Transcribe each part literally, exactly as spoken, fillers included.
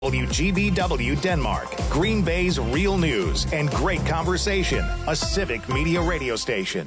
W G B W Denmark, Green Bay's real news and great conversation, a Civic Media radio station.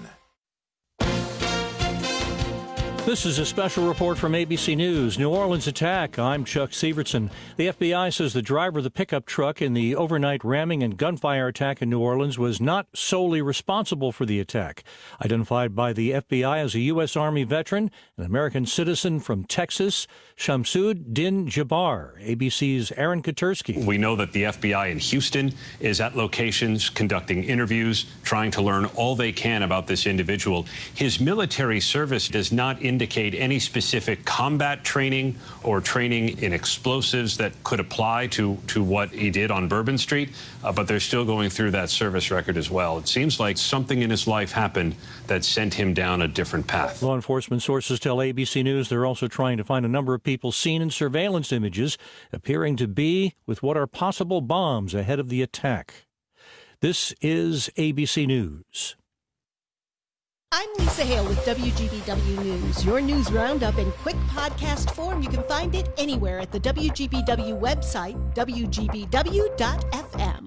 This is a special report from A B C News. New Orleans attack. I'm Chuck Severson. The F B I says the driver of the pickup truck in the overnight ramming and gunfire attack in New Orleans was not solely responsible for the attack. Identified by the F B I as a U S. Army veteran, an American citizen from Texas, Shamsud Din Jabbar. A B C's Aaron Katursky. We know that the F B I in Houston is at locations conducting interviews, trying to learn all they can about this individual. His military service does not indicate indicate any specific combat training or training in explosives that could apply to, to what he did on Bourbon Street, uh, but they're still going through that service record as well. It seems like something in his life happened that sent him down a different path. Law enforcement sources tell A B C News they're also trying to find a number of people seen in surveillance images appearing to be with what are possible bombs ahead of the attack. This is A B C News. I'm Lisa Hale with W G B W News, your news roundup in quick podcast form. You can find it anywhere at the W G B W website, W G B W dot F M.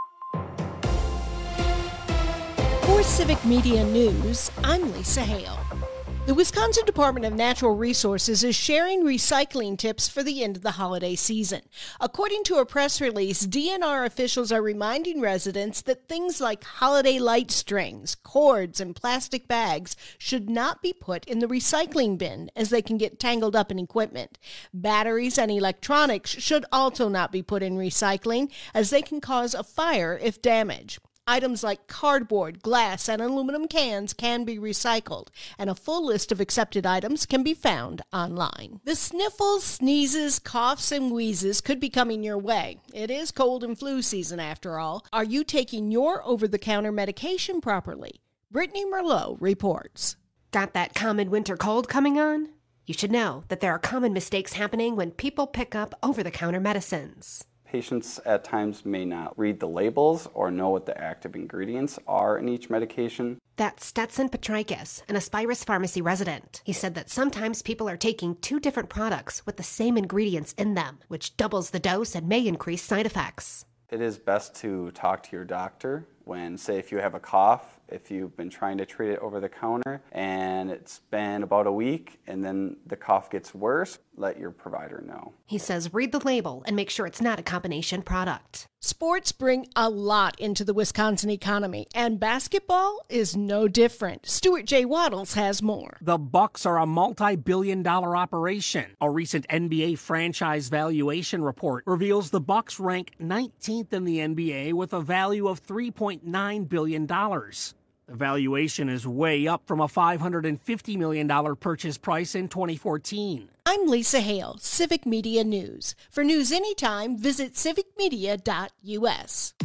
For Civic Media News, I'm Lisa Hale. The Wisconsin Department of Natural Resources is sharing recycling tips for the end of the holiday season. According to a press release, D N R officials are reminding residents that things like holiday light strings, cords, and plastic bags should not be put in the recycling bin, as they can get tangled up in equipment. Batteries and electronics should also not be put in recycling, as they can cause a fire if damaged. Items like cardboard, glass, and aluminum cans can be recycled, and a full list of accepted items can be found online. The sniffles, sneezes, coughs, and wheezes could be coming your way. It is cold and flu season after all. Are you taking your over-the-counter medication properly? Brittany Merlot reports. Got that common winter cold coming on? You should know that there are common mistakes happening when people pick up over-the-counter medicines. Patients at times may not read the labels or know what the active ingredients are in each medication. That's Stetson Petrikis, an Aspirus Pharmacy resident. He said that sometimes people are taking two different products with the same ingredients in them, which doubles the dose and may increase side effects. It is best to talk to your doctor when, say, if you have a cough, if you've been trying to treat it over the counter and it's been about a week and then the cough gets worse, let your provider know. He says read the label and make sure it's not a combination product. Sports bring a lot into the Wisconsin economy, and basketball is no different. Stuart J. Waddles has more. The Bucks are a multi-billion dollar operation. A recent N B A franchise valuation report reveals the Bucks rank nineteenth in the N B A with a value of three point nine billion dollars. The valuation is way up from a five hundred fifty million dollars purchase price in twenty fourteen. I'm Lisa Hale, Civic Media News. For news anytime, visit civic media dot U S.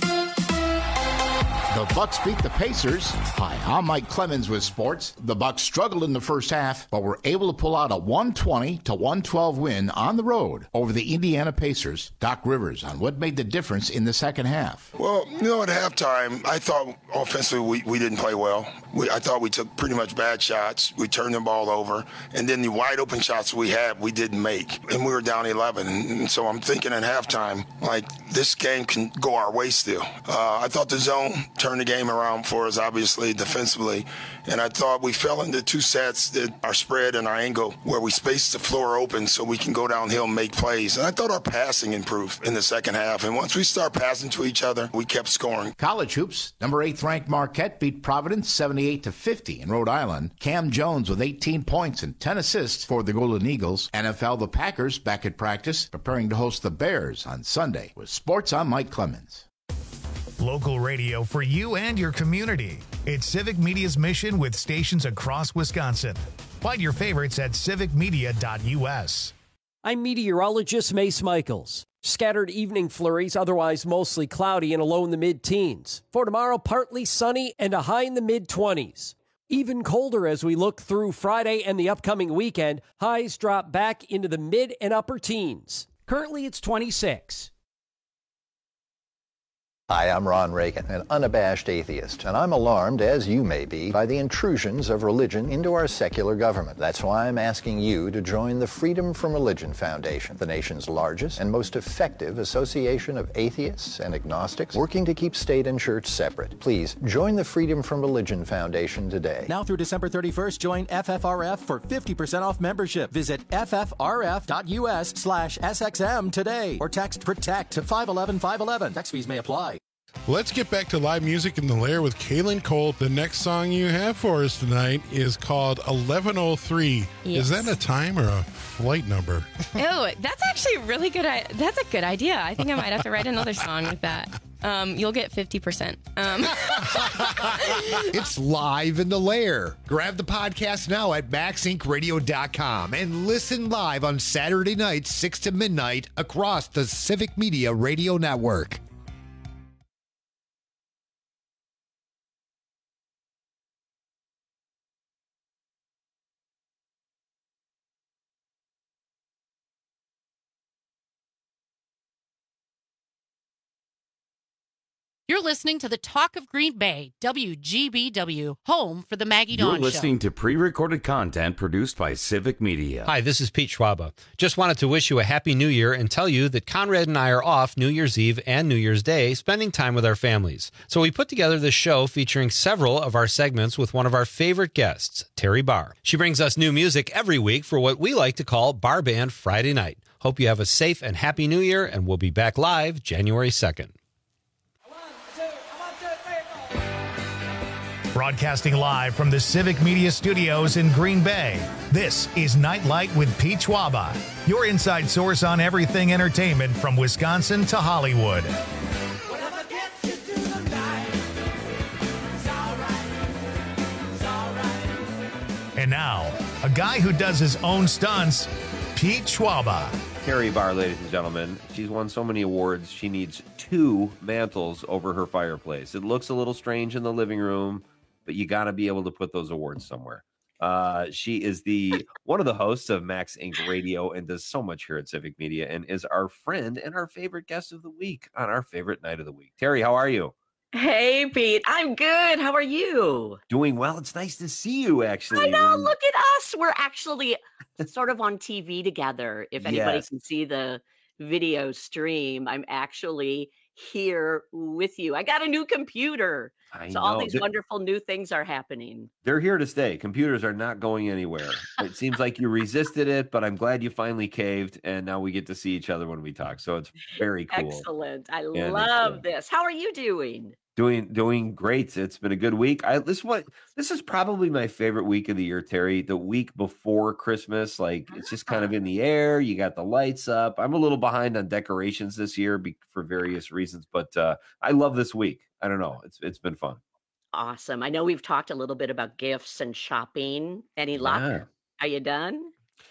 The Bucks beat the Pacers. Hi, I'm Mike Clemens with sports. The Bucks struggled in the first half, but were able to pull out a one twenty to one twelve win on the road over the Indiana Pacers. Doc Rivers on what made the difference in the second half. Well, you know, at halftime, I thought offensively we, we didn't play well. We, I thought we took pretty much bad shots. We turned the ball over, and then the wide open shots we had, we didn't make, and we were down eleven. And so I'm thinking at halftime, like, this game can go our way still. Uh, I thought the zone turned the game around for us, obviously, defensively. And I thought we fell into two sets, that our spread and our angle, where we spaced the floor open so we can go downhill and make plays. And I thought our passing improved in the second half. And once we start passing to each other, we kept scoring. College hoops, number eighth ranked Marquette beat Providence seventy-eight to fifty in Rhode Island. Cam Jones with eighteen points and ten assists for the Golden Eagles. N F L, the Packers back at practice, preparing to host the Bears on Sunday. With sports, I'm Mike Clemens. Local radio for you and your community. It's Civic Media's mission with stations across Wisconsin. Find your favorites at civic media dot U S. I'm meteorologist Mace Michaels. Scattered evening flurries, otherwise mostly cloudy and a low in the mid-teens. For tomorrow, partly sunny and a high in the mid-twenties. Even colder as we look through Friday and the upcoming weekend. Highs drop back into the mid and upper teens. Currently, it's twenty-six. Hi, I'm Ron Reagan, an unabashed atheist, and I'm alarmed, as you may be, by the intrusions of religion into our secular government. That's why I'm asking you to join the Freedom from Religion Foundation, the nation's largest and most effective association of atheists and agnostics working to keep state and church separate. Please join the Freedom from Religion Foundation today. Now through December thirty-first, join F F R F for fifty percent off membership. Visit ffrf.us slash SXM today or text PROTECT to five one one five one one. Tax fees may apply. Let's get back to live music in the Lair with Kaylin Cole. The next song you have for us tonight is called eleven oh three. Yes. Is that a time or a flight number? Oh, that's actually a really good. I- that's a good idea. I think I might have to write another song with that. Um, you'll get fifty percent. Um. It's live in the Lair. Grab the podcast now at max inc radio dot com and listen live on Saturday nights, six to midnight, across the Civic Media Radio Network. You're listening to the Talk of Green Bay, W G B W, home for the Maggie Dawn Show. You're listening to pre-recorded content produced by Civic Media. Hi, this is Pete Schwaba. Just wanted to wish you a happy new year and tell you that Conrad and I are off New Year's Eve and New Year's Day spending time with our families. So we put together this show featuring several of our segments with one of our favorite guests, Terry Barr. She brings us new music every week for what we like to call Bar Band Friday Night. Hope you have a safe and happy new year, and we'll be back live January second. Broadcasting live from the Civic Media Studios in Green Bay, this is Nightlight with Pete Schwaba, your inside source on everything entertainment from Wisconsin to Hollywood. And now, a guy who does his own stunts, Pete Schwaba. Terry Barr, ladies and gentlemen. She's won so many awards, she needs two mantles over her fireplace. It looks a little strange in the living room, but you got to be able to put those awards somewhere. Uh, she is the one of the hosts of Max Inc Radio and does so much here at Civic Media and is our friend and our favorite guest of the week on our favorite night of the week. Terry, how are you? Hey, Pete. I'm good. How are you? Doing well. It's nice to see you, actually. I know. Look at us. We're actually sort of on T V together. If anybody Yes. can see the video stream, I'm actually here with you. I got a new computer. I so all know. these Th- wonderful new things are happening. They're here to stay. Computers are not going anywhere. It seems like you resisted it, but I'm glad you finally caved, and now we get to see each other when we talk. So it's very cool. Excellent. I And it's, love uh, this. How are you doing? Doing doing great. It's been a good week. I this what this is probably my favorite week of the year, Terry. The week before Christmas, like it's just kind of in the air. You got the lights up. I'm a little behind on decorations this year be, for various reasons, but uh, I love this week. I don't know. It's it's been fun. Awesome. I know we've talked a little bit about gifts and shopping. Any luck? Yeah. Are you done?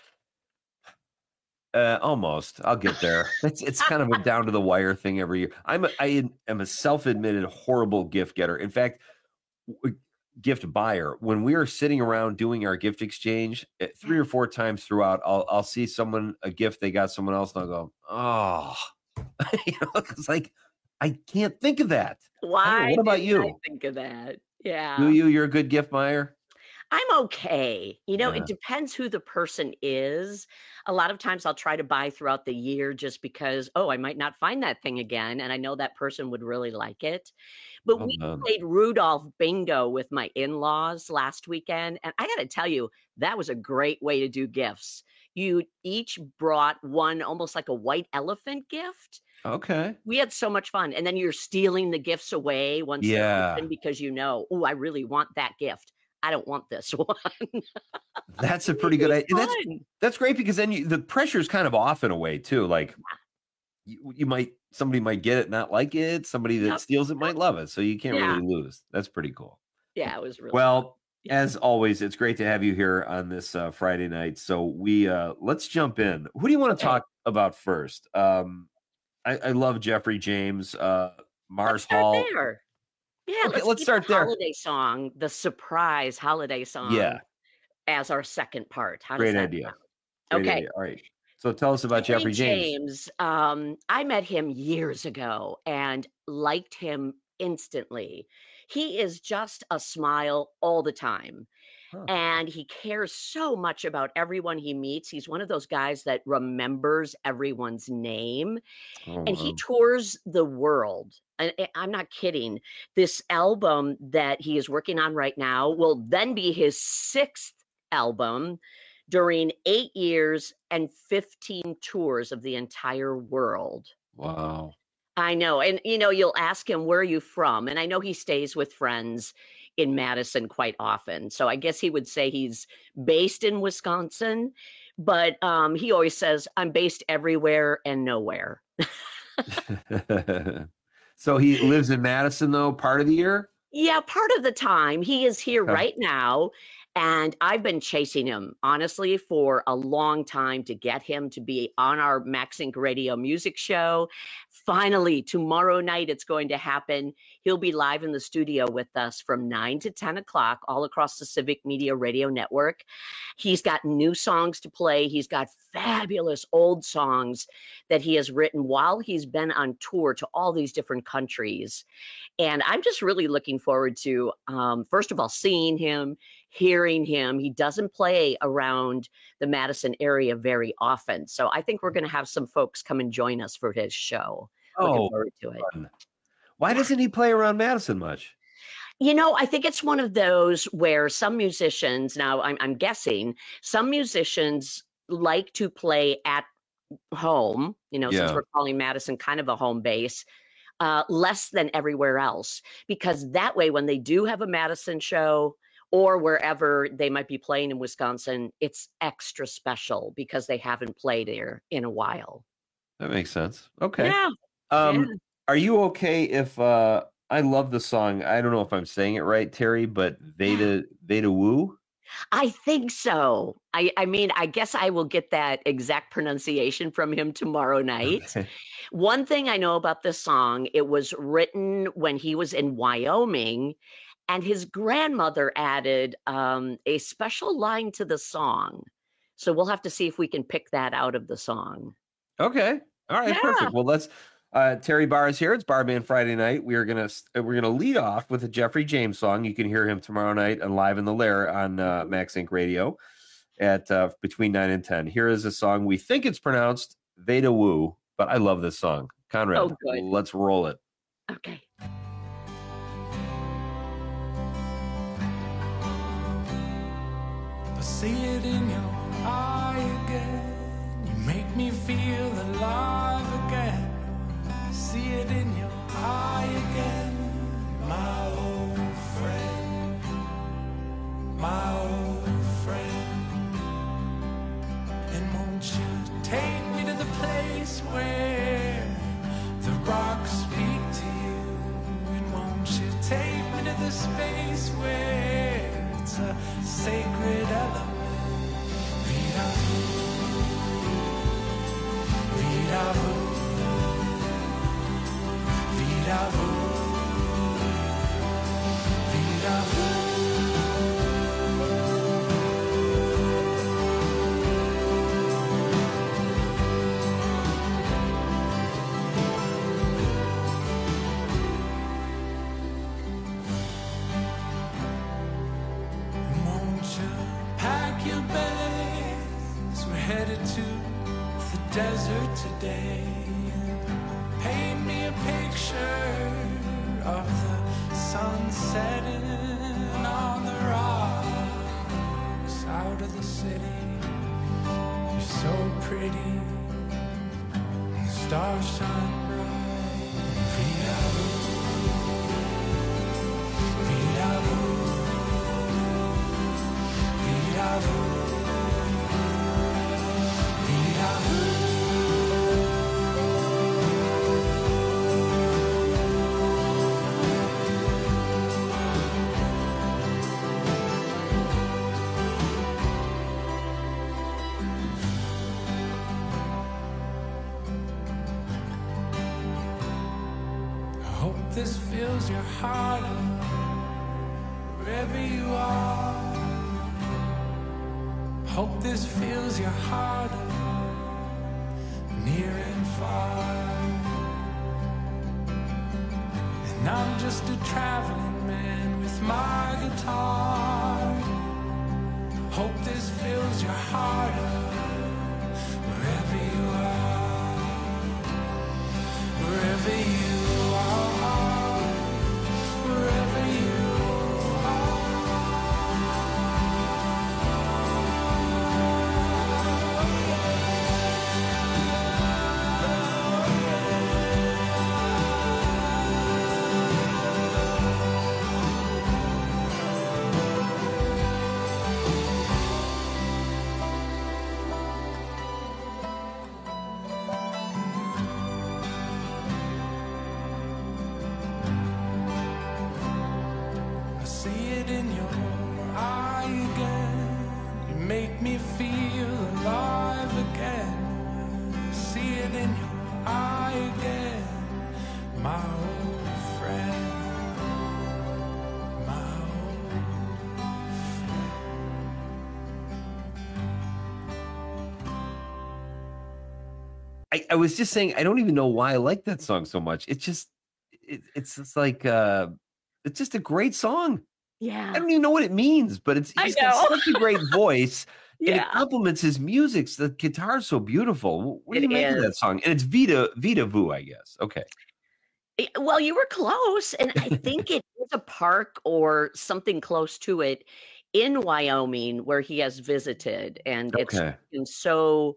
Uh, almost. I'll get there. It's it's kind of a down to the wire thing every year. I'm a, I am a self-admitted horrible gift getter. In fact, w- gift buyer. When we are sitting around doing our gift exchange, eh, three or four times throughout, I'll I'll see someone a gift they got someone else, and I'll go, oh, you know, it's like I can't think of that. I don't know. Why What about didn't you? I think of that? Yeah. Do you? You're a good gift buyer. I'm okay. You know, Yeah. it depends who the person is. A lot of times I'll try to buy throughout the year just because, oh, I might not find that thing again. And I know that person would really like it. But Oh, we no. played Rudolph Bingo with my in laws last weekend. And I got to tell you, that was a great way to do gifts. You each brought one almost like a white elephant gift. Okay. We had so much fun. And then you're stealing the gifts away once they're Yeah. open because you know, oh, I really want that gift. I don't want this one. That's a pretty good idea. That's Fun. that's great because then you, the pressure's kind of off in a way too. Like you, you might somebody might get it, not like it. Somebody that Yep. steals it might love it. So you can't Yeah. really lose. That's pretty cool. Yeah, it was really fun. Well, as always, it's great to have you here on this uh, Friday night. So we uh, let's jump in. Who do you want to Okay. talk about first? Um, I, I love Jeffrey James, uh, Mars Start Hall. there. Yeah, Okay, let's, let's keep start the there. holiday song, the surprise holiday song, Yeah, as our second part. How does great that idea. sound? Great Okay. idea. All right. So tell us about Jeffrey, Jeffrey James. James, um, I met him years ago and liked him instantly. He is just a smile all the time. Huh. And he cares so much about everyone he meets. He's one of those guys that remembers everyone's name. Oh, and wow. He tours the world. And I'm not kidding. This album that he is working on right now will then be his sixth album during eight years and fifteen tours of the entire world. Wow. I know. And, you know, you'll ask him, where are you from? And I know he stays with friends in Madison quite often. So I guess he would say he's based in Wisconsin, but um, he always says, I'm based everywhere and nowhere. So he lives in Madison, though, part of the year? Yeah, part of the time. He is here Okay. right now. And I've been chasing him, honestly, for a long time to get him to be on our MaxInc Radio music show. Finally, tomorrow night, it's going to happen. He'll be live in the studio with us from nine to ten o'clock all across the Civic Media Radio Network. He's got new songs to play. He's got fabulous old songs that he has written while he's been on tour to all these different countries. And I'm just really looking forward to, um, first of all, seeing him, hearing him. He doesn't play around the Madison area very often. So I think we're going to have some folks come and join us for his show. Looking Oh, forward to it. fun. Why doesn't he play around Madison much? You know, I think it's one of those where some musicians, now I'm, I'm guessing, some musicians like to play at home, you know, since Yeah. we're calling Madison kind of a home base, uh, less than everywhere else. Because that way, when they do have a Madison show or wherever they might be playing in Wisconsin, it's extra special because they haven't played there in a while. That makes sense. Okay. Yeah. Um, Yeah. Are you okay if uh, I love the song? I don't know if I'm saying it right, Terry, but Veda Veda Woo. I think so. I, I mean, I guess I will get that exact pronunciation from him tomorrow night. One thing I know about this song, it was written when he was in Wyoming, and his grandmother added um, a special line to the song. So we'll have to see if we can pick that out of the song. Okay. All right. Yeah. Perfect. Well, let's. Uh, Terry Barr is here. It's Barman Friday night. We are gonna we're gonna lead off with a Jeffrey James song. You can hear him tomorrow night and live in the Lair on uh, MaxInc Radio at uh, between nine and ten. Here is a song. We think it's pronounced Veda Woo, but I love this song. Conrad, Oh, good. let's roll it. Okay. I see it in your eye again. You make me feel alive again. I see it in your eye again, my old friend, my old friend. And won't you take me to the place where the rocks speak to you? And won't you take me to the space where it's a sacred element? Vida vu, vida vu, vida vu, vida vu. Won't you pack your bags? We're headed to the desert today. Paint me a picture of the sun setting on the rocks out of the city. You're so pretty, the stars shine bright. Vida vu, vida vu. Vida vu, vida vu. I hope this fills your heart up, wherever you are. Hope this fills your heart up, near and far. And I'm just a traveling man with my guitar. Hope this fills your heart up wherever you are, wherever you are, wherever you I, I was just saying, I don't even know why I like that song so much. It's just, it, it's just like, uh, it's just a great song. Yeah. I don't even know what it means, but it's, he's got such a great voice. Yeah. And it complements his music. The guitar's so beautiful. What do you It make of is. that song? And it's Vita, Vita Vu, I guess. Okay. Well, you were close, and I think it is a park or something close to it in Wyoming where he has visited, and it's Okay. been so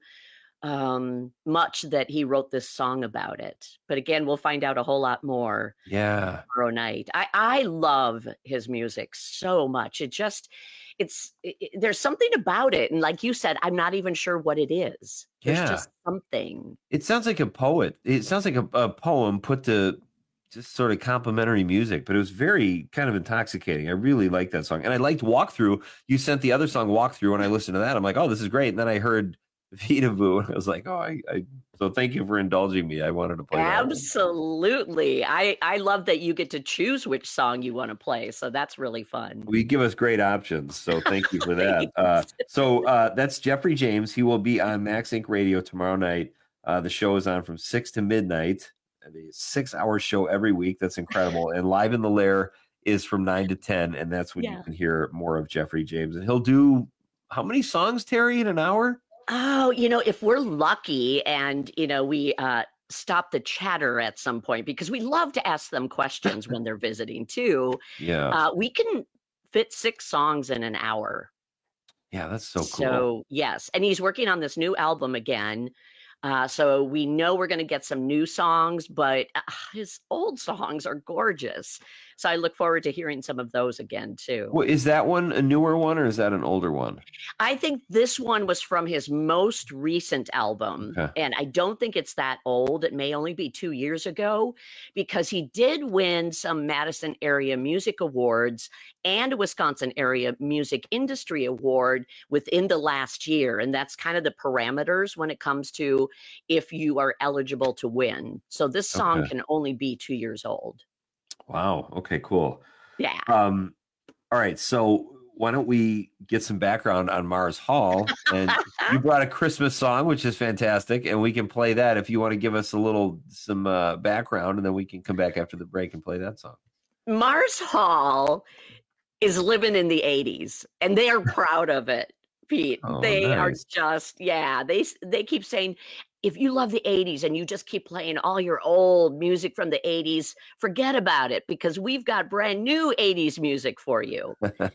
um, much that he wrote this song about it. But again, we'll find out a whole lot more Yeah. tomorrow night. I I love his music so much. It just it's it, it- there's something about it, and like you said, I'm not even sure what it is. There's Yeah. just something. It sounds like a poet. It sounds like a, a poem put to just sort of complimentary music, but it was very kind of intoxicating. I really liked that song. And I liked Walkthrough. You sent the other song Walkthrough, and I listened to that. I'm like, oh, this is great. And then I heard Vita Vu, and I was like, oh, I, I so thank you for indulging me. I wanted to play that one. Absolutely. I, I love that you get to choose which song you want to play. So that's really fun. We give us great options, so thank you for that. Uh, so uh, that's Jeffrey James. He will be on Max Inc Radio tomorrow night. Uh, the show is on from six to midnight. A six-hour show every week. That's incredible. And Live in the Lair is from nine to ten, and that's when Yeah. you can hear more of Jeffrey James. And he'll do how many songs, Terry, in an hour? Oh, you know, if we're lucky and, you know, we uh, stop the chatter at some point, because we love to ask them questions when they're visiting too, Yeah. uh, we can fit six songs in an hour. Yeah, that's so cool. So, yes. And he's working on this new album again. Uh, so we know we're going to get some new songs, but uh, his old songs are gorgeous. So I look forward to hearing some of those again, too. Well, is that one a newer one, or is that an older one? I think this one was from his most recent album. Okay. And I don't think it's that old. It may only be two years ago, because he did win some Madison Area Music Awards and a Wisconsin Area Music Industry Award within the last year. And that's kind of the parameters when it comes to if you are eligible to win. So this song Okay. can only be two years old. Wow. Okay, cool. Yeah. Um, all right. So why don't we get some background on Mars Hall? And you brought a Christmas song, which is fantastic, and we can play that if you want to give us a little some uh, background, and then we can come back after the break and play that song. Mars Hall is living in the eighties, and they are proud of it, Pete. Oh, they are nice. just, yeah, they s- they keep saying, if you love the eighties and you just keep playing all your old music from the eighties, forget about it, because we've got brand new eighties music for you.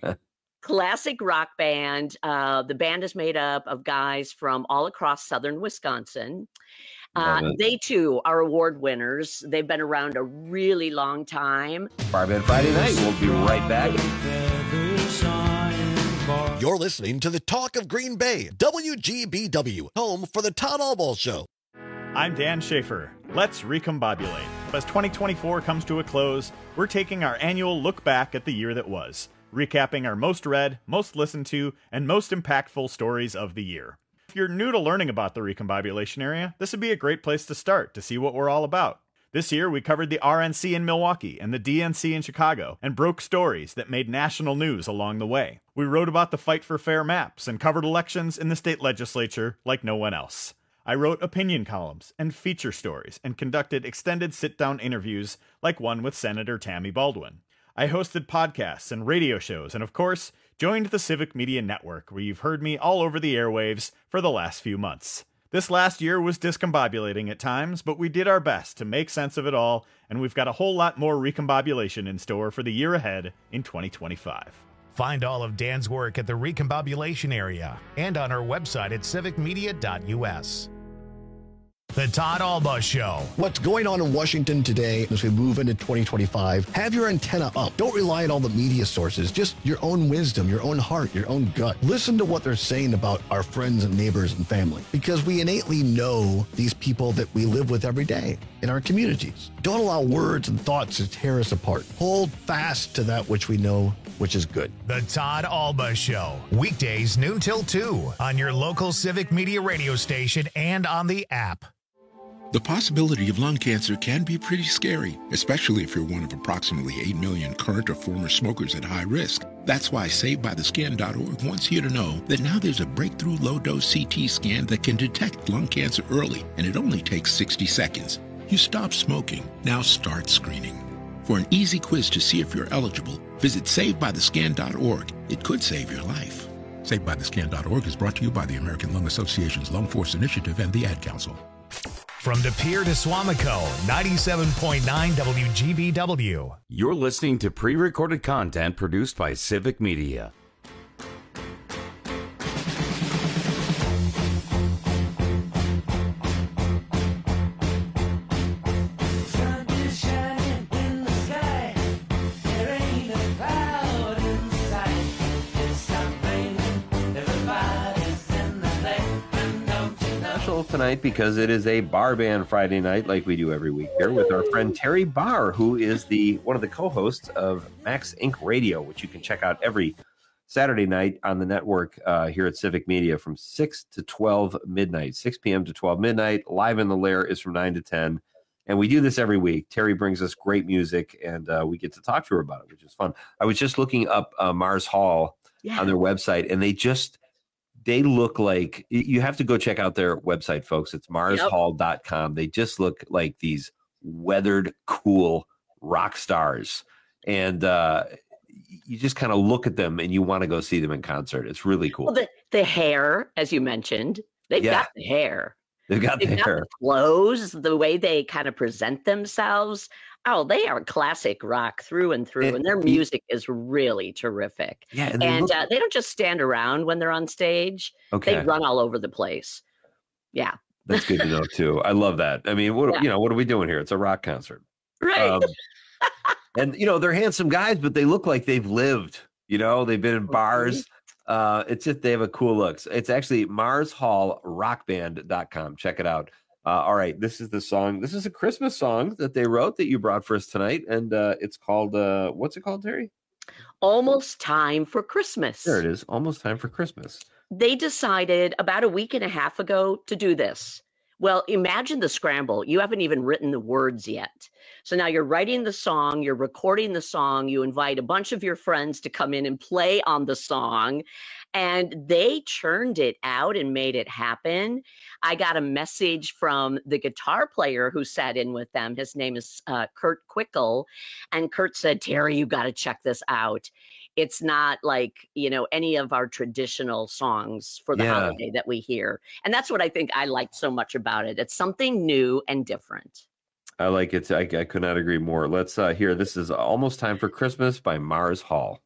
Classic rock band. Uh, the band is made up of guys from all across southern Wisconsin. Uh, Love it. they too are award winners. They've been around a really long time. Barband Friday night. We'll be right back. You're listening to the Talk of Green Bay, W G B W, home for the Todd Allball Show. I'm Dan Schaefer. Let's recombobulate. As twenty twenty-four comes to a close, we're taking our annual look back at the year that was, recapping our most read, most listened to, and most impactful stories of the year. If you're new to learning about the recombobulation area, this would be a great place to start to see what we're all about. This year, we covered the R N C in Milwaukee and the D N C in Chicago and broke stories that made national news along the way. We wrote about the fight for fair maps and covered elections in the state legislature like no one else. I wrote opinion columns and feature stories and conducted extended sit-down interviews like one with Senator Tammy Baldwin. I hosted podcasts and radio shows and, of course, joined the Civic Media Network, where you've heard me all over the airwaves for the last few months. This last year was discombobulating at times, but we did our best to make sense of it all, and we've got a whole lot more recombobulation in store for the year ahead in twenty twenty-five. Find all of Dan's work at the Recombobulation area and on our website at civic media dot u s. The Todd Alba Show. What's going on in Washington today as we move into twenty twenty-five? Have your antenna up. Don't rely on all the media sources. Just your own wisdom, your own heart, your own gut. Listen to what they're saying about our friends and neighbors and family, because we innately know these people that we live with every day in our communities. Don't allow words and thoughts to tear us apart. Hold fast to that which we know, which is good. The Todd Alba Show. Weekdays noon till two on your local Civic Media radio station and on the app. The possibility of lung cancer can be pretty scary, especially if you're one of approximately eight million current or former smokers at high risk. That's why Saved By The Scan dot org wants you to know that now there's a breakthrough low-dose C T scan that can detect lung cancer early, and it only takes sixty seconds. You stop smoking, now start screening. For an easy quiz to see if you're eligible, visit Saved By The Scan dot org. It could save your life. Saved By The Scan dot org is brought to you by the American Lung Association's Lung Force Initiative and the Ad Council. From De Pere to Swamico, ninety-seven point nine W G B W. You're listening to pre-recorded content produced by Civic Media. Tonight because it is a bar band Friday night, like we do every week here, with our friend Terry Barr, who is the one of the co-hosts of Max Incorporated Radio, which you can check out every Saturday night on the network uh, here at Civic Media from six to twelve midnight, six p.m. to twelve midnight. Live in the Lair is from nine to ten, and we do this every week. Terry brings us great music, and uh, we get to talk to her about it, which is fun. I was just looking up uh, Mars Hall yeah. on their website, and they just They look like, you have to go check out their website, folks. It's mars hall dot com. They just look like these weathered, cool rock stars. And uh, you just kind of look at them and you want to go see them in concert. It's really cool. Well, the, the hair, as you mentioned, they've yeah. got the hair. They've got they've the got hair. The clothes, the way they kind of present themselves. Oh, they are classic rock through and through, and, and their music is really terrific. Yeah, and, and they, look- uh, they don't just stand around when they're on stage. Okay. They run all over the place. Yeah. That's good to know, too. I love that. I mean, what Yeah. you know, what are we doing here? It's a rock concert. Right. Um, and, you know, they're handsome guys, but they look like they've lived. You know, they've been in bars. Uh, it's just they have a cool look. It's actually mars hall rock band dot com. Check it out. Uh, all right, this is the song. This is a Christmas song that they wrote that you brought for us tonight, and uh, it's called, uh, what's it called, Terry? Almost Time for Christmas. There it is, Almost Time for Christmas. They decided about a week and a half ago to do this. Well, imagine the scramble. You haven't even written the words yet. So now you're writing the song, you're recording the song, you invite a bunch of your friends to come in and play on the song, and they churned it out and made it happen. I got a message from the guitar player who sat in with them. His name is uh, Kurt Quickle, and Kurt said, Terry, you got to check this out. It's not like, you know, any of our traditional songs for the Yeah. holiday that we hear. And that's what I think I liked so much about it. It's something new and different. I like it. I, I could not agree more. Let's uh, hear. This is Almost Time for Christmas by Mars Hall.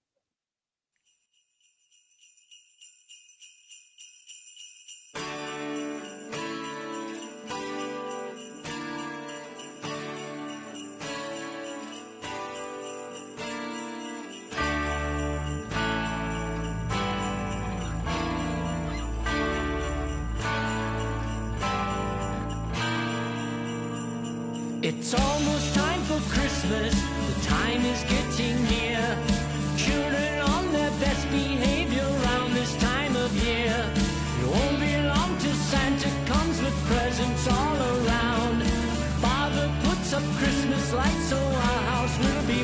It's almost time for Christmas. The time is getting near. Children on their best behavior around this time of year. You won't be long till Santa comes with presents all around. Father puts up Christmas lights so our house will be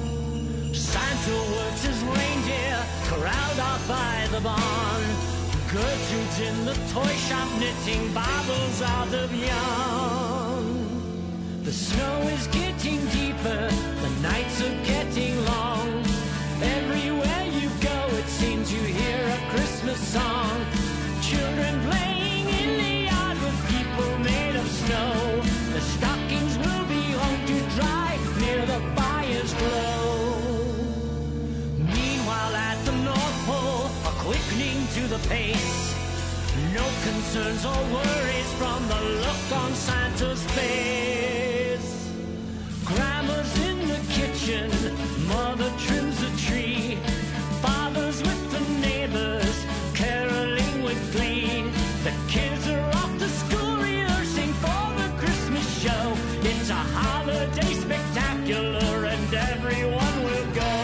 found. Santa works his reindeer corralled out by the barn. Gertrude's in the toy shop knitting bottles out of yarn. The snow is getting deeper, the nights are getting long. Everywhere you go, it seems you hear a Christmas song. Children playing in the yard with people made of snow. The stockings will be hung to dry near the fire's glow. Meanwhile at the North Pole, a quickening to the pace. No concerns or worries from the look on Santa's face. Grandma's in the kitchen, mother trims the tree. Father's with the neighbors, caroling with glee. The kids are off to school rehearsing for the Christmas show. It's a holiday spectacular and everyone will go.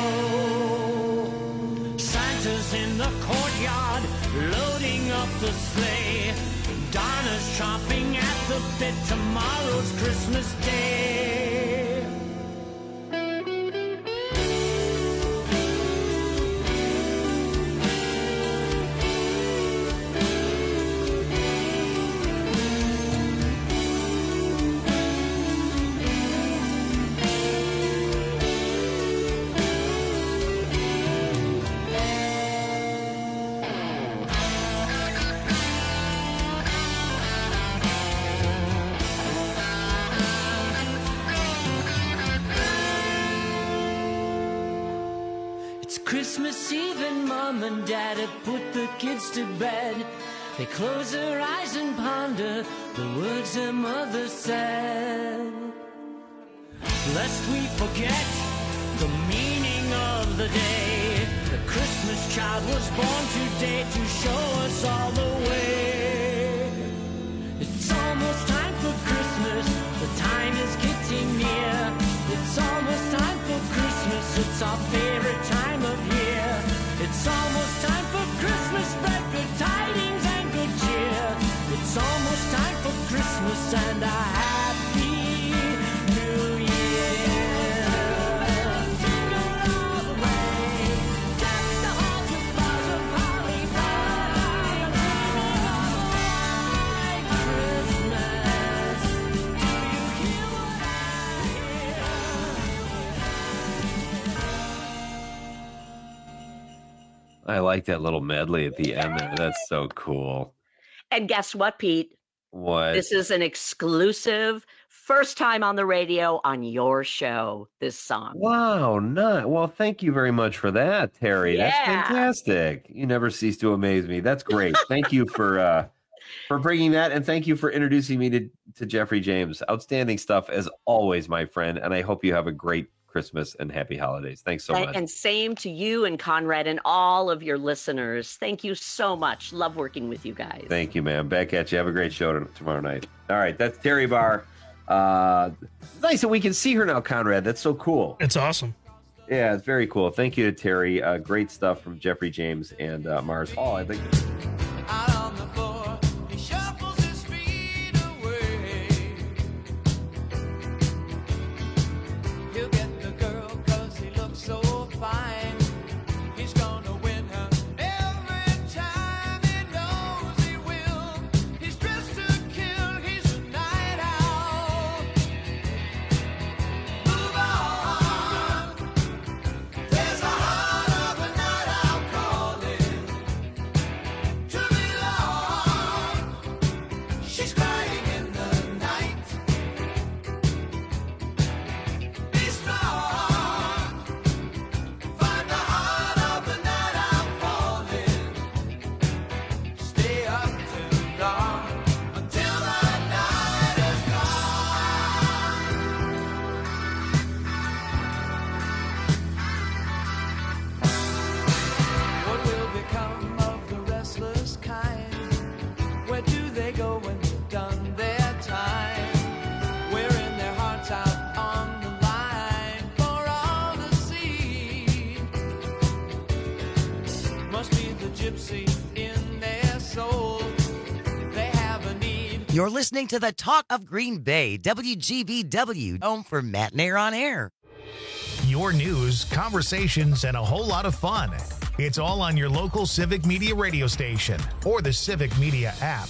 Santa's in the courtyard, loading up the sleigh. Donna's chomping at the bit, tomorrow's Christmas Day. Christmas Eve and Mom and Dad have put the kids to bed. They close their eyes and ponder the words their mother said. Lest we forget the meaning of the day, the Christmas child was born today to show us all the way. It's almost time for Christmas, the time is getting near. It's almost time for Christmas, it's our favorite time of year. It's almost time for Christmas, spread good tidings and good cheer. It's almost time for Christmas and a happy new year. Jingle all the way, deck the halls with boughs of holly, I'm dreaming of a white Christmas. Do you hear what I hear? I like that little medley at the end there. That's so cool. And guess what, Pete? What? This is an exclusive, first time on the radio on your show, this song. Wow, not well. Thank you very much for that, Terry. Yeah. That's fantastic. You never cease to amaze me. That's great. Thank you for uh, for bringing that, and thank you for introducing me to to Jeffrey James. Outstanding stuff as always, my friend. And I hope you have a great Christmas and happy holidays. Thanks so and, much. And same to you and Conrad and all of your listeners. Thank you so much. Love working with you guys. Thank you, man. Back at you. Have a great show t- tomorrow night. All right, that's Terry Barr. Uh, nice that we can see her now, Conrad. That's so cool. It's awesome. Yeah, it's very cool. Thank you to Terry. Uh, great stuff from Jeffrey James and uh, Mars Hall. I think. You're listening to the Talk of Green Bay, W G B W, home for Matinee on Air. Your news, conversations, and a whole lot of fun. It's all on your local Civic Media radio station or the Civic Media app.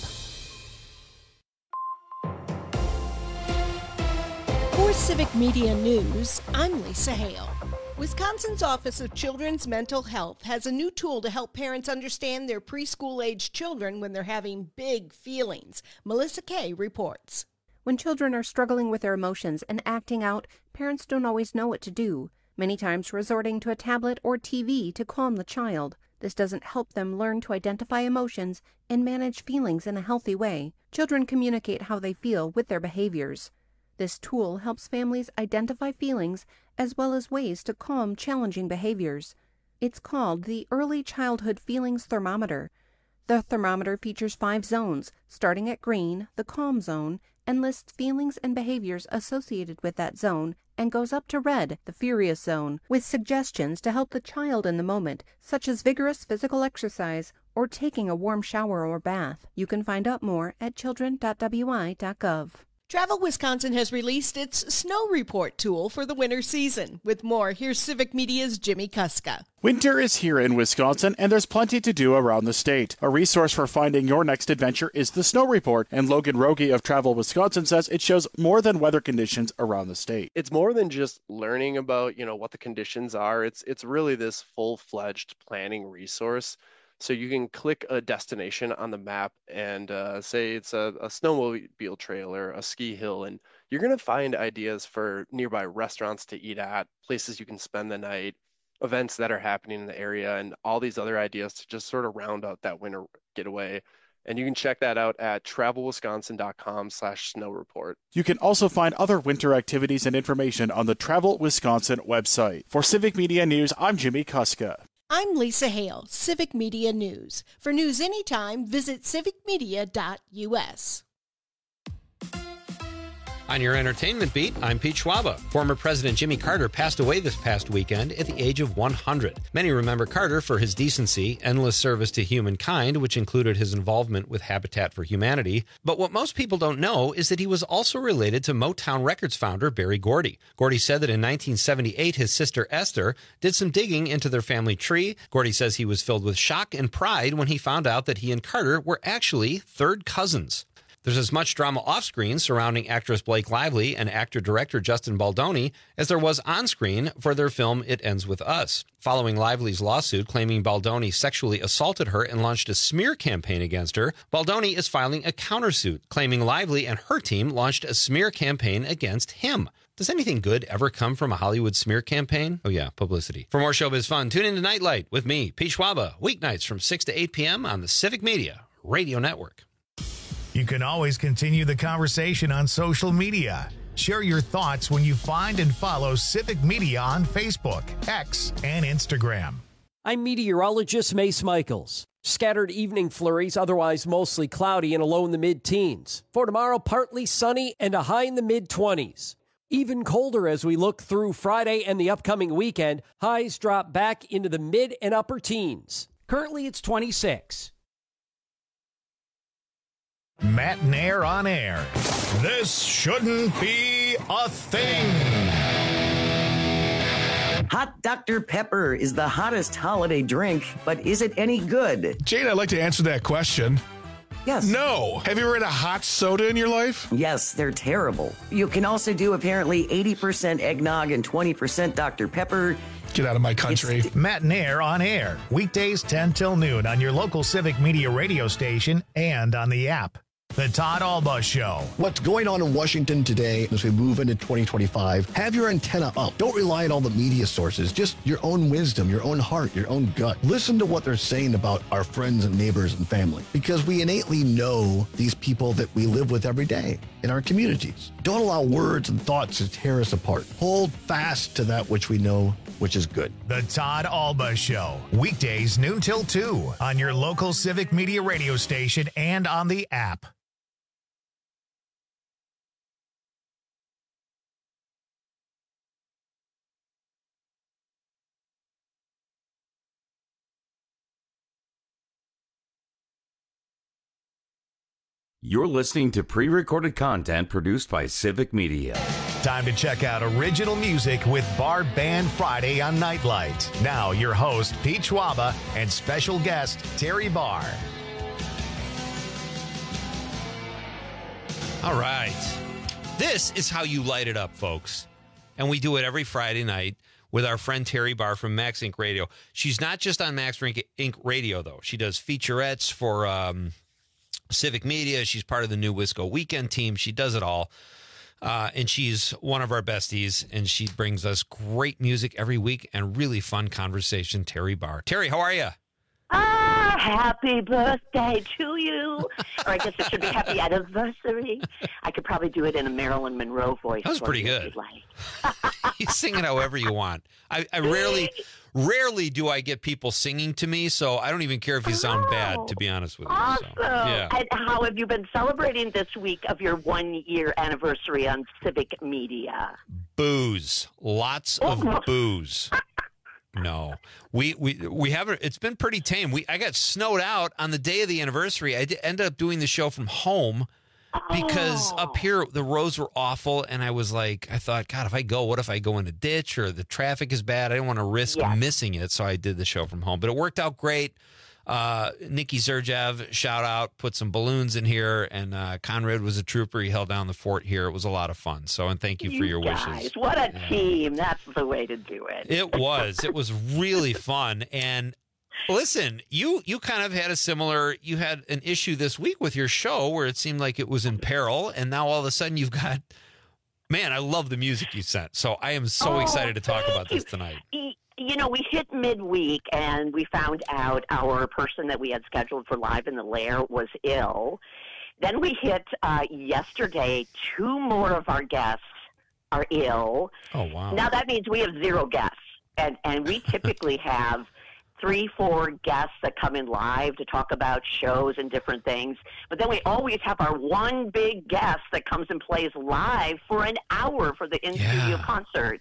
For Civic Media News, I'm Lisa Hale. Wisconsin's Office of Children's Mental Health has a new tool to help parents understand their preschool-age children when they're having big feelings. Melissa Kay reports. When children are struggling with their emotions and acting out, parents don't always know what to do, many times resorting to a tablet or T V to calm the child. This doesn't help them learn to identify emotions and manage feelings in a healthy way. Children communicate how they feel with their behaviors. This tool helps families identify feelings as well as ways to calm challenging behaviors. It's called the Early Childhood Feelings Thermometer. The thermometer features five zones, starting at green, the calm zone, and lists feelings and behaviors associated with that zone, and goes up to red, the furious zone, with suggestions to help the child in the moment, such as vigorous physical exercise or taking a warm shower or bath. You can find out more at children dot w i dot gov. Travel Wisconsin has released its Snow Report tool for the winter season. With more, here's Civic Media's Jimmy Kuska. Winter is here in Wisconsin, and there's plenty to do around the state. A resource for finding your next adventure is the Snow Report, and Logan Rogie of Travel Wisconsin says it shows more than weather conditions around the state. It's more than just learning about, you know, what the conditions are. It's it's really this full-fledged planning resource. So you can click a destination on the map and uh, say it's a, a snowmobile trail or a ski hill, and you're going to find ideas for nearby restaurants to eat at, places you can spend the night, events that are happening in the area, and all these other ideas to just sort of round out that winter getaway. And you can check that out at travel wisconsin dot com slash snow report. You can also find other winter activities and information on the Travel Wisconsin website. For Civic Media News, I'm Jimmy Kuska. I'm Lisa Hale, Civic Media News. For news anytime, visit civic media dot u s. On your entertainment beat, I'm Pete Schwaba. Former President Jimmy Carter passed away this past weekend at the age of one hundred. Many remember Carter for his decency, endless service to humankind, which included his involvement with Habitat for Humanity. But what most people don't know is that he was also related to Motown Records founder Berry Gordy. Gordy said that in nineteen seventy-eight, his sister Esther did some digging into their family tree. Gordy says he was filled with shock and pride when he found out that he and Carter were actually third cousins. There's as much drama off-screen surrounding actress Blake Lively and actor-director Justin Baldoni as there was on-screen for their film It Ends With Us. Following Lively's lawsuit claiming Baldoni sexually assaulted her and launched a smear campaign against her, Baldoni is filing a countersuit claiming Lively and her team launched a smear campaign against him. Does anything good ever come from a Hollywood smear campaign? Oh yeah, publicity. For more showbiz fun, tune in to Nightlight with me, Pete Schwaba, weeknights from six to eight p.m. on the Civic Media Radio Network. You can always continue the conversation on social media. Share your thoughts when you find and follow Civic Media on Facebook, X, and Instagram. I'm meteorologist Mace Michaels. Scattered evening flurries, otherwise mostly cloudy and a low in the mid-teens. For tomorrow, partly sunny and a high in the mid-twenties. Even colder as we look through Friday and the upcoming weekend. Highs drop back into the mid and upper teens. Currently, it's twenty-six. Matt Nair on air. This shouldn't be a thing. Hot Doctor Pepper is the hottest holiday drink, but is it any good? Jane, I'd like to answer that question. Yes. No. Have you ever had a hot soda in your life? Yes, they're terrible. You can also do apparently eighty percent eggnog and twenty percent Doctor Pepper. Get out of my country. It's Matt Nair on air. Weekdays ten till noon on your local Civic Media radio station and on the app. The Todd Alba Show. What's going on in Washington today as we move into twenty twenty-five? Have your antenna up. Don't rely on all the media sources. Just your own wisdom, your own heart, your own gut. Listen to what they're saying about our friends and neighbors and family, because we innately know these people that we live with every day in our communities. Don't allow words and thoughts to tear us apart. Hold fast to that which we know, which is good. The Todd Alba Show. Weekdays noon till two on your local Civic Media radio station and on the app. You're listening to pre-recorded content produced by Civic Media. Time to check out original music with Bar Band Friday on Nightlight. Now, your host, Pete Schwaba, and special guest, Terry Barr. All right. This is how you light it up, folks. And we do it every Friday night with our friend Terry Barr from Max Inc Radio. She's not just on Max Inc Radio, though. She does featurettes for um, Civic Media. She's part of the new Wisco Weekend team. She does it all. Uh, and she's one of our besties, and she brings us great music every week and really fun conversation. Terry Barr. Terry, how are you? Ah, happy birthday to you. Or I guess it should be happy anniversary. I could probably do it in a Marilyn Monroe voice. That was pretty good. You sing it however you want. I, I rarely, rarely do I get people singing to me, so I don't even care if you sound oh, bad, to be honest with you. Awesome. So, yeah. And how have you been celebrating this week of your one-year anniversary on Civic Media? Booze. Lots of oh. booze. No, we, we we haven't. It's been pretty tame. We I got snowed out on the day of the anniversary. I did, ended up doing the show from home because oh. up here the roads were awful, and I was like, I thought, God, if I go, what if I go in a ditch or the traffic is bad? I didn't want to risk yes. missing it, so I did the show from home. But it worked out great. Uh, Nikki Zerjev, shout out, put some balloons in here, and uh, Conrad was a trooper. He held down the fort here. It was a lot of fun. So, and thank you, you for your guys, wishes. What a yeah. team. That's the way to do it. It was. It was really fun. And listen, you you kind of had a similar, you had an issue this week with your show where it seemed like it was in peril, and now all of a sudden you've got, man, I love the music you sent. So I am so oh, excited to talk about you. this tonight. You know, we hit midweek and we found out our person that we had scheduled for Live in the Lair was ill. Then we hit uh, yesterday, two more of our guests are ill. Oh, wow. Now that means we have zero guests. And, and we typically have three, four guests that come in live to talk about shows and different things. But then we always have our one big guest that comes and plays live for an hour for the in-studio yeah. concert.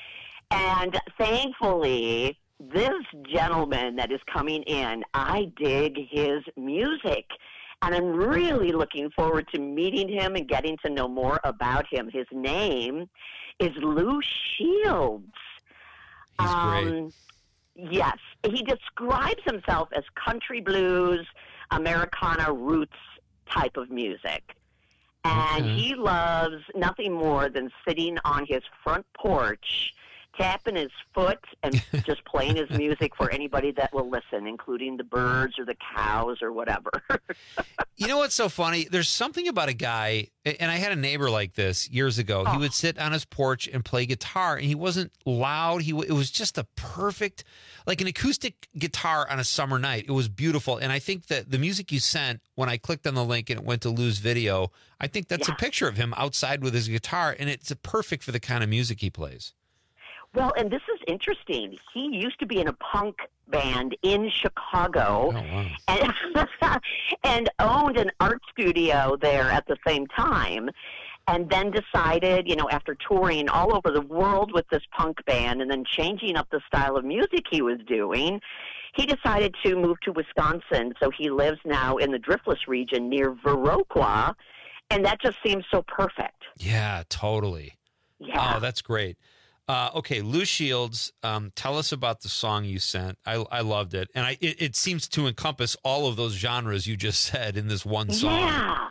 And thankfully, this gentleman that is coming in, I dig his music. And I'm really looking forward to meeting him and getting to know more about him. His name is Lou Shields. He's um, great. Yes. He describes himself as country blues, Americana roots type of music. And okay. he loves nothing more than sitting on his front porch, tapping his foot and just playing his music for anybody that will listen, including the birds or the cows or whatever. You know what's so funny? There's something about a guy, and I had a neighbor like this years ago. Oh. He would sit on his porch and play guitar, and he wasn't loud. He It was just a perfect, like an acoustic guitar on a summer night. It was beautiful, and I think that the music you sent, when I clicked on the link and it went to Lou's video, I think that's yeah. a picture of him outside with his guitar, and it's perfect for the kind of music he plays. Well, and this is interesting. He used to be in a punk band in Chicago oh, wow. and, and owned an art studio there at the same time, and then decided, you know, after touring all over the world with this punk band and then changing up the style of music he was doing, he decided to move to Wisconsin. So he lives now in the Driftless region near Viroqua, and that just seems so perfect. Yeah, totally. Yeah. Oh, that's great. Uh, okay, Lou Shields, um, tell us about the song you sent. I, I loved it. And I, it, it seems to encompass all of those genres you just said in this one song. Yeah.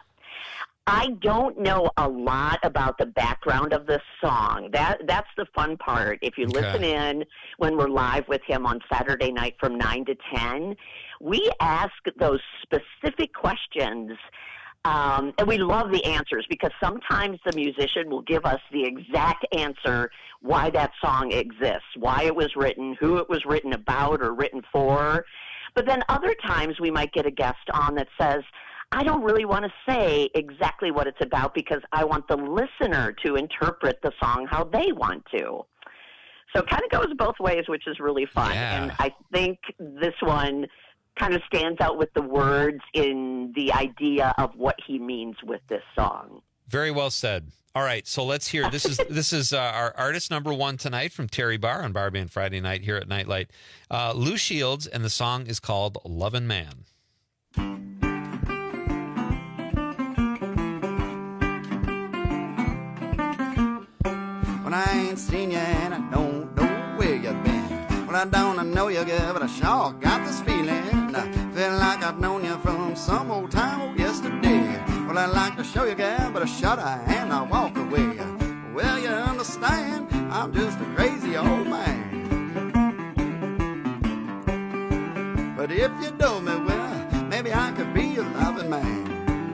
I don't know a lot about the background of this song. That That's the fun part. If you Okay. listen in when we're live with him on Saturday night from nine to ten, we ask those specific questions. Um, and we love the answers because sometimes the musician will give us the exact answer why that song exists, why it was written, who it was written about or written for. But then other times we might get a guest on that says, I don't really want to say exactly what it's about because I want the listener to interpret the song how they want to. So it kind of goes both ways, which is really fun. Yeah. And I think this one kind of stands out with the words in the idea of what he means with this song. Very well said. All right, so let's hear. This is this is uh, our artist number one tonight from Terry Barr on Bar Band Friday night here at Nightlight. Uh, Lou Shields, and the song is called Lovin' Man. I ain't seen you and I don't know where you've been. Well, I don't know you good, but I sure got this feeling. I feel like I've known you from some old time, oh, yesterday. Well, I'd like to show you, girl, but I shudder and I walk away. Well, you understand, I'm just a crazy old man. But if you know me well, maybe I could be your loving man.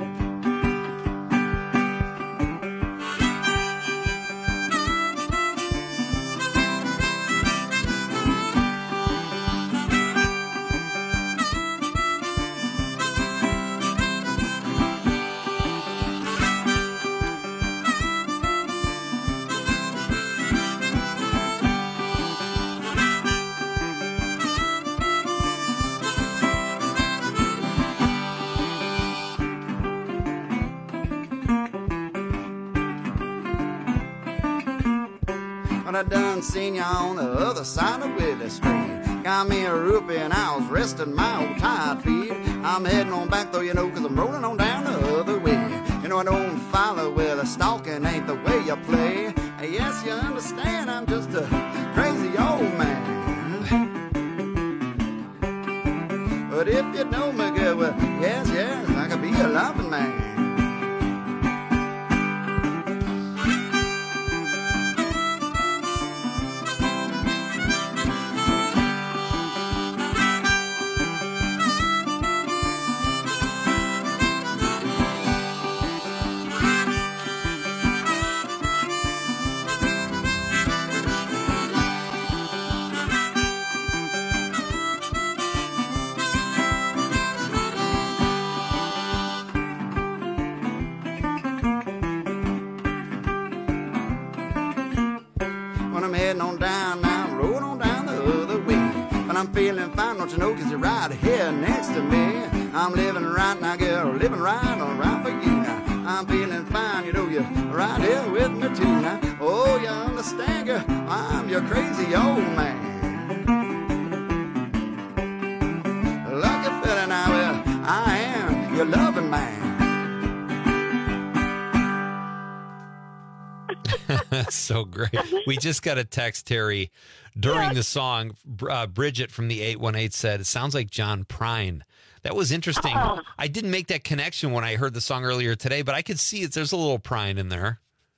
I done seen you on the other side of Willie Street. Got me a rupee and I was resting my old tired feet. I'm heading on back though, you know, cause I'm rolling on down the other way. You know I don't follow with a stalking ain't the way you play. Yes, you understand, I'm just a crazy old man. But if you know me good, well, yes, yes, I could be a loving man. Feeling fine, don't you know, cause you're right here next to me. I'm living right now, girl, living right, all right for you now. I'm feeling fine, you know, you're right here with me too now. Oh, you understand, girl, I'm your crazy old man. Lucky fella now, well, I am your loving man. That's so great. We just got a text, Terry, during yes. the song. Uh, Bridget from the eight one eight said, it sounds like John Prine. That was interesting. Oh. I didn't make that connection when I heard the song earlier today, but I could see it. There's a little Prine in there.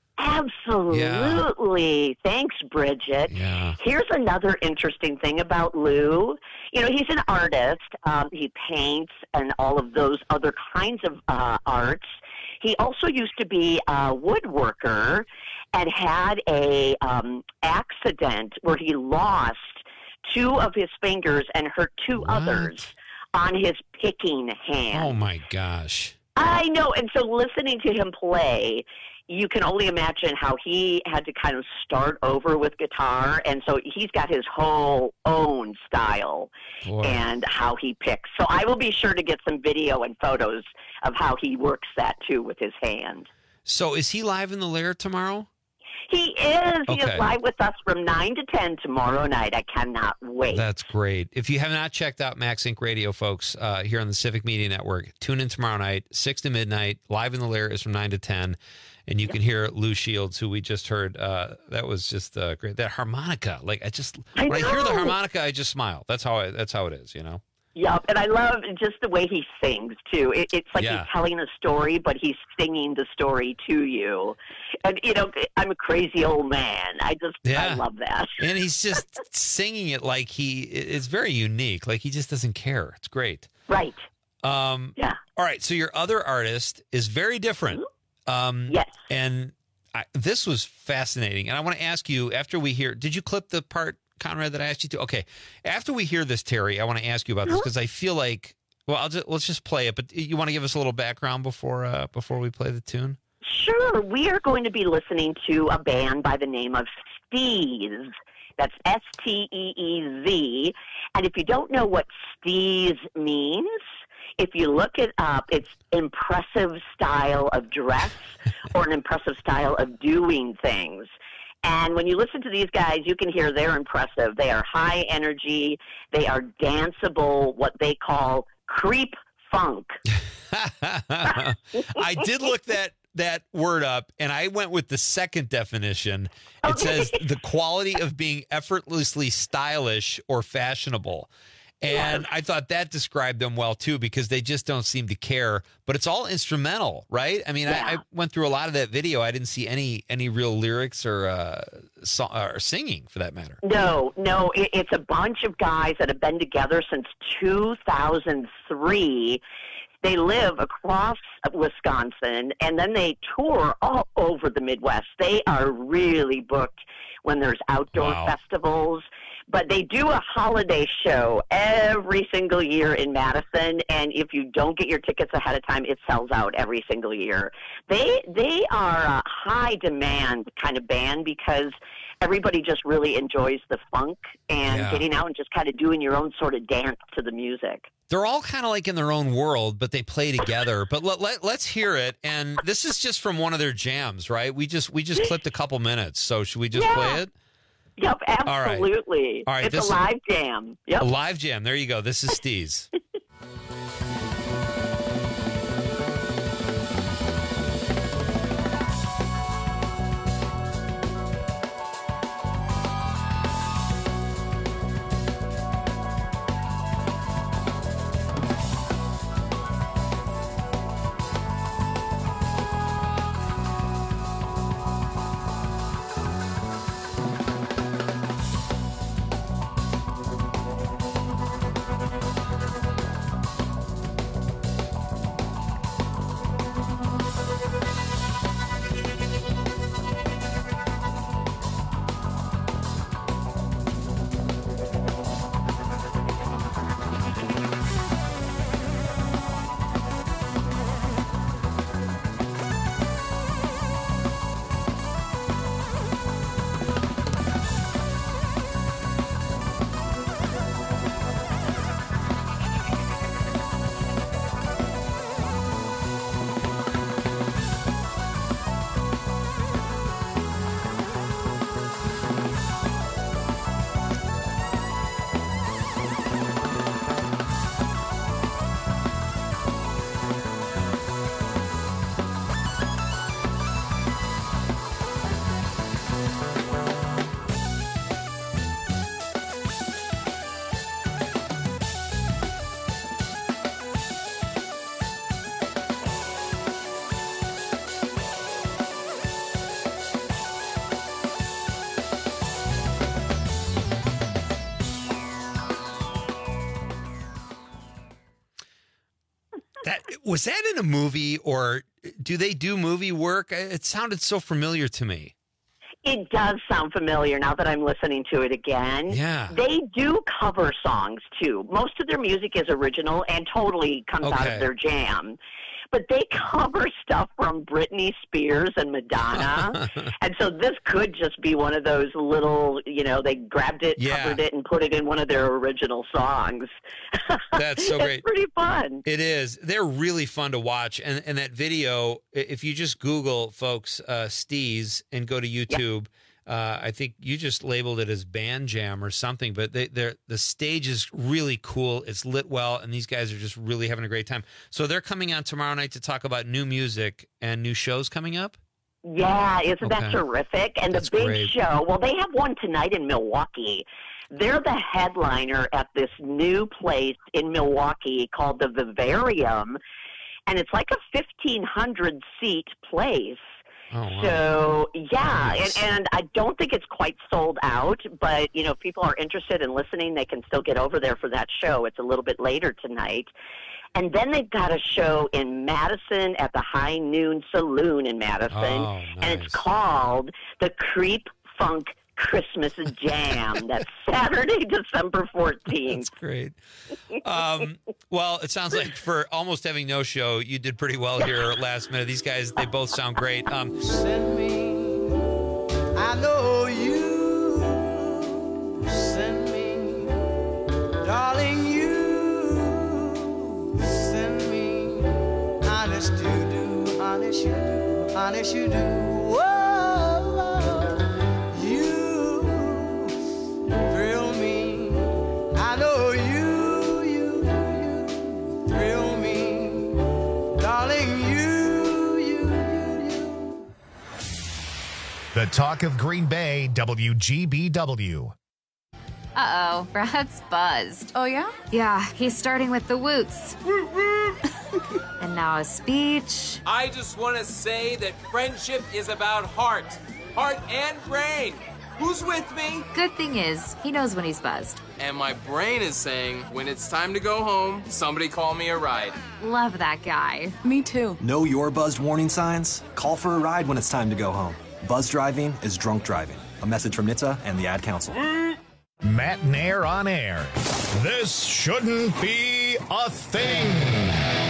Absolutely. Yeah. Thanks, Bridget. Yeah. Here's another interesting thing about Lou. You know, he's an artist. Um, he paints and all of those other kinds of uh, arts. He also used to be a woodworker and had a um, accident where he lost two of his fingers and hurt two what? others on his picking hand. Oh, my gosh. I know. And so listening to him play, you can only imagine how he had to kind of start over with guitar. And so he's got his whole own style Boy. and how he picks. So I will be sure to get some video and photos of how he works that, too, with his hand. So is he live in the Lair tomorrow? He is. He okay. is live with us from nine to ten tomorrow night. I cannot wait. That's great. If you have not checked out Max Inc Radio, folks, uh, here on the Civic Media Network, tune in tomorrow night, six to midnight. Live in the Lair is from nine to ten. And you yep. can hear Lou Shields, who we just heard. Uh, that was just uh, great. That harmonica. Like, I just, I when know. I hear the harmonica, I just smile. That's how I, that's how it is, you know? Yep, and I love just the way he sings, too. It, it's like yeah. he's telling a story, but he's singing the story to you. And, you know, I'm a crazy old man. I just, yeah. I love that. And he's just singing it like he, it's very unique. Like he just doesn't care. It's great. Right. Um, yeah. All right, so your other artist is very different. Um, yes. And I, this was fascinating. And I want to ask you, after we hear, did you clip the part, Conrad, that I asked you to? Okay. After we hear this, Terry, I want to ask you about this because I feel like, well, I'll just, let's just play it. But you want to give us a little background before uh, before we play the tune? Sure. We are going to be listening to a band by the name of Steez. That's S T E E Z. And if you don't know what Steez means, if you look it up, it's impressive style of dress or an impressive style of doing things. And when you listen to these guys, you can hear they're impressive. They are high energy. They are danceable, what they call creep funk. I did look that that word up, and I went with the second definition. It Okay. says the quality of being effortlessly stylish or fashionable. And Yes. I thought that described them well, too, because they just don't seem to care. But it's all instrumental, right? I mean, Yeah. I, I went through a lot of that video. I didn't see any any real lyrics or, uh, so, or singing, for that matter. No, no, it, it's a bunch of guys that have been together since two thousand three. They live across Wisconsin, and then they tour all over the Midwest. They are really booked when there's outdoor Wow. festivals. But they do a holiday show every single year in Madison, and if you don't get your tickets ahead of time, it sells out every single year. They they are a high demand kind of band because everybody just really enjoys the funk and Yeah. getting out and just kind of doing your own sort of dance to the music. They're all kind of like in their own world, but they play together. But let, let, let's hear it. And this is just from one of their jams, right? We just we just clipped a couple minutes. So should we just Yeah. play it? Yep, All right. absolutely. All right, It's this a is- live jam. Yep. A live jam. There you go. This is Steez. That was that in a movie, or do they do movie work? It sounded so familiar to me. It does sound familiar now that I'm listening to it again. Yeah. They do cover songs, too. Most of their music is original and totally comes out Okay. of their jam. But they cover stuff from Britney Spears and Madonna. And so this could just be one of those little, you know, they grabbed it, Yeah. covered it, and put it in one of their original songs. That's so It's great. pretty fun. It is. They're really fun to watch. And and that video, i- if you just Google, folks, uh, Steez and go to YouTube, uh, I think you just labeled it as Band Jam or something. But they, they're, the stage is really cool. It's lit well, and these guys are just really having a great time. So they're coming on tomorrow night to talk about new music and new shows coming up? Yeah, isn't that Okay. terrific? And That's the big great. show, well, they have one tonight in Milwaukee. They're the headliner at this new place in Milwaukee called the Vivarium, and it's like a fifteen hundred seat place. Oh, wow. So, yeah, Nice. and, and I don't think it's quite sold out, but, you know, if people are interested in listening, they can still get over there for that show. It's a little bit later tonight. And then they've got a show in Madison at the High Noon Saloon in Madison, Oh, and it's called the Creep Funk Christmas Jam. That's Saturday, December fourteenth. That's great. Um, well, it sounds like for almost having no show, you did pretty well here last minute. These guys, they both sound great. Um, Send me, I know you. Send me, darling, you. Send me, honest you do, honest you do, honest you do. Whoa, you thrill me. I know you, you, you thrill me, darling, you, you, you, talk of Green Bay, W G B W. Uh-oh, Brad's buzzed. Oh, yeah? Yeah, he's starting with the woots. And now a speech. I just want to say that friendship is about heart. Heart and brain. Who's with me? Good thing is, he knows when he's buzzed. And my brain is saying, when it's time to go home, somebody call me a ride. Love that guy. Me too. Know your buzzed warning signs? Call for a ride when it's time to go home. Buzz driving is drunk driving. A message from N H T S A and the Ad Council. Matt Nair on air. This shouldn't be a thing.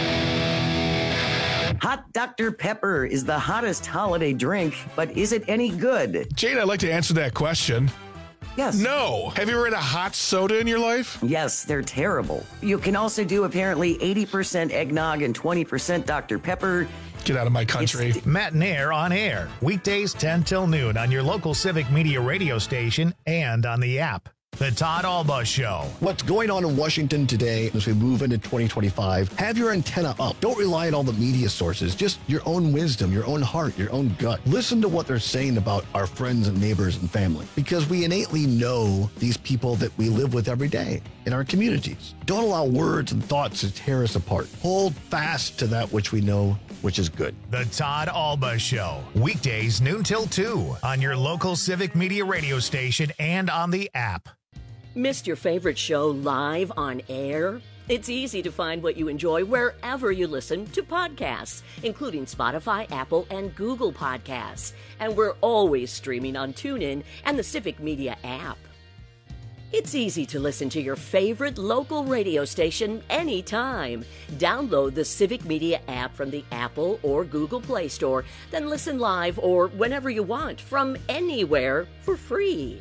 Hot Doctor Pepper is the hottest holiday drink, but is it any good? Jane, I'd like to answer that question. Yes. No. Have you ever had a hot soda in your life? Yes, they're terrible. You can also do apparently eighty percent eggnog and twenty percent Doctor Pepper. Get out of my country. It's Matt Nair on air. Weekdays ten till noon on your local Civic Media radio station and on the app. The Todd Alba Show. What's going on in Washington today as we move into twenty twenty-five? Have your antenna up. Don't rely on all the media sources. Just your own wisdom, your own heart, your own gut. Listen to what they're saying about our friends and neighbors and family, because we innately know these people that we live with every day in our communities. Don't allow words and thoughts to tear us apart. Hold fast to that which we know, which is good. The Todd Alba Show. Weekdays noon till two on your local Civic Media radio station and on the app. Missed your favorite show live on air? It's easy to find what you enjoy wherever you listen to podcasts, including Spotify, Apple, and Google Podcasts. And we're always streaming on TuneIn and the Civic Media app. It's easy to listen to your favorite local radio station anytime. Download the Civic Media app from the Apple or Google Play Store, then listen live or whenever you want from anywhere for free.